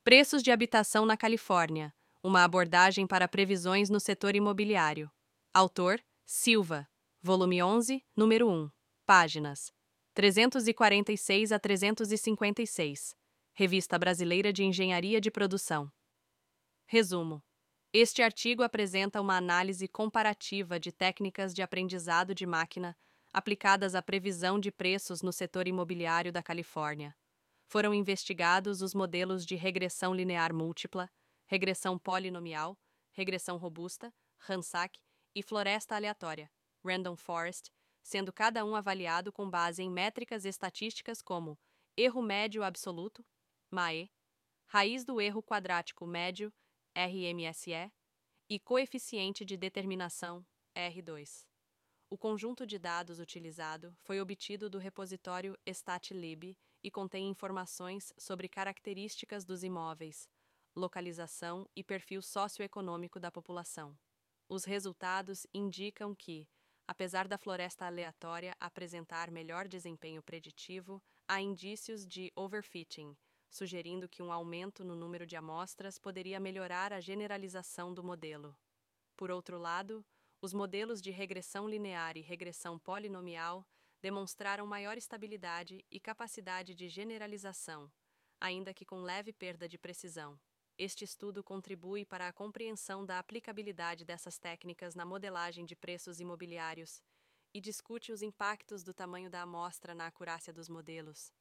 Preços de habitação na Califórnia. Uma abordagem para previsões no setor imobiliário. Autor: Silva. Volume 11, número 1. Páginas 346 a 356. Revista Brasileira de Engenharia de Produção. Resumo. Este artigo apresenta uma análise comparativa de técnicas de aprendizado de máquina aplicadas à previsão de preços no setor imobiliário da Califórnia. Foram investigados os modelos de regressão linear múltipla, regressão polinomial, regressão robusta, Randsack e floresta aleatória, Random Forest, sendo cada um avaliado com base em métricas estatísticas como erro médio absoluto, MAE, raiz do erro quadrático médio, RMSE, e coeficiente de determinação, R2. O conjunto de dados utilizado foi obtido do repositório StatLib e contém informações sobre características dos imóveis, localização e perfil socioeconômico da população. Os resultados indicam que, apesar da floresta aleatória apresentar melhor desempenho preditivo, há indícios de overfitting, sugerindo que um aumento no número de amostras poderia melhorar a generalização do modelo. Por outro lado, os modelos de regressão linear e regressão polinomial demonstraram maior estabilidade e capacidade de generalização, ainda que com leve perda de precisão. Este estudo contribui para a compreensão da aplicabilidade dessas técnicas na modelagem de preços imobiliários e discute os impactos do tamanho da amostra na acurácia dos modelos.